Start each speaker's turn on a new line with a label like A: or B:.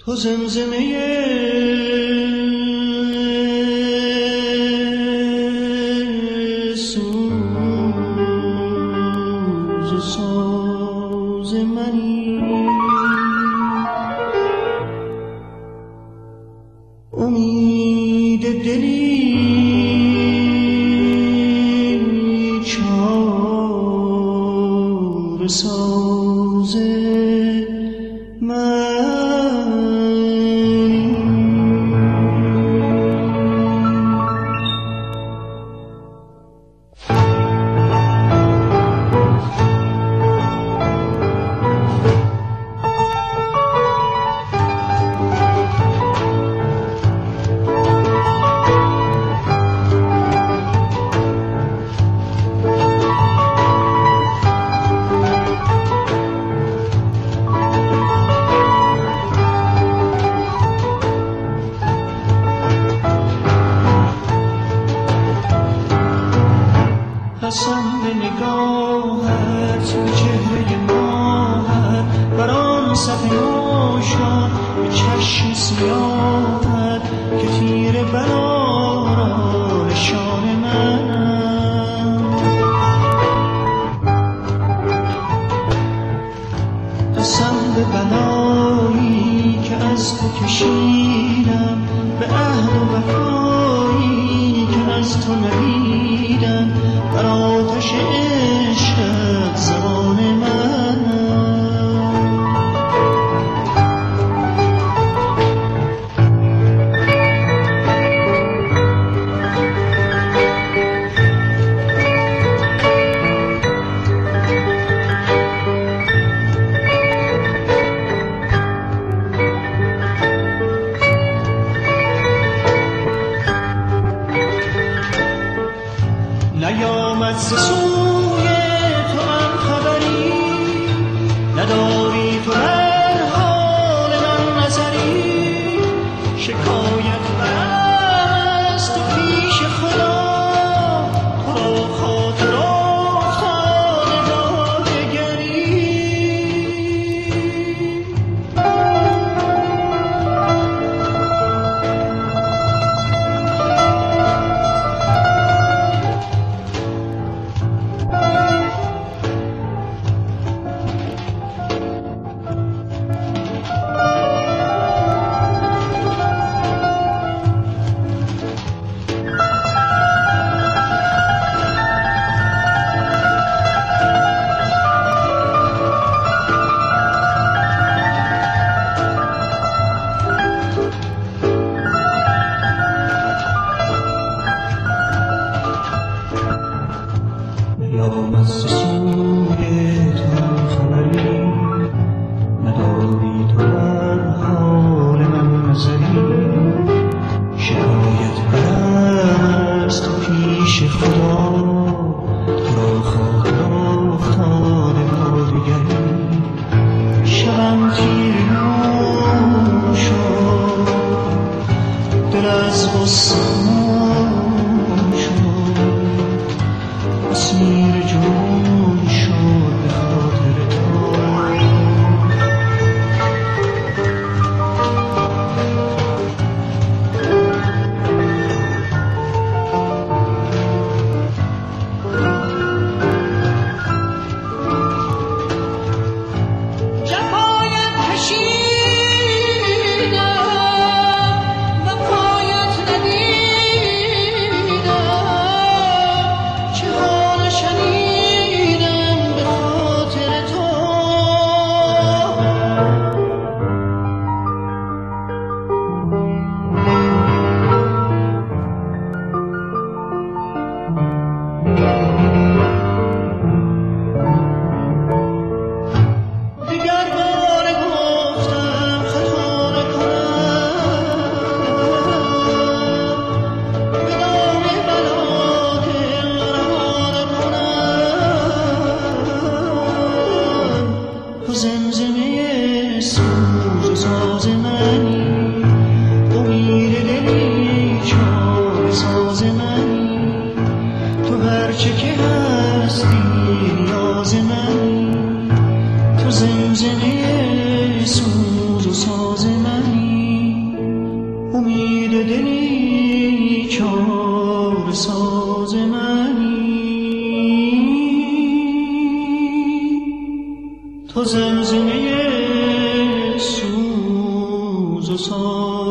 A: تو زمزمه سوز و ساز منی، امید دلی چاره ساز من. قسم به نگاهت، به چهره ماهت، بر آن صف نوشان، به چشم سیاهت که تیر بلا را نشان منم. قسم به بلایی که از تو کشیدم، به عهد و وفایی که از تو ندیدم، بر آتش عشقت زبان منم. نیامد ز سوی تو من خبری، نداری تو در حال من نظری. شکایت برم از تو پیش خدا، تو را خاطر افتاده با دگری. نیامد ز سوی تو خبری، نداری تو در حال من نظری. شکایت برم از تو پیش خدا، تو را خاطر افتاده با دگری. شبم تیر نور شد، دل از غصه اسیر جون شد به خاطر تو. جفایت کشیدم و پایت ندیدم، چه حال شنیدم پیکار ساز منی، تو زمزمه سوز و ساز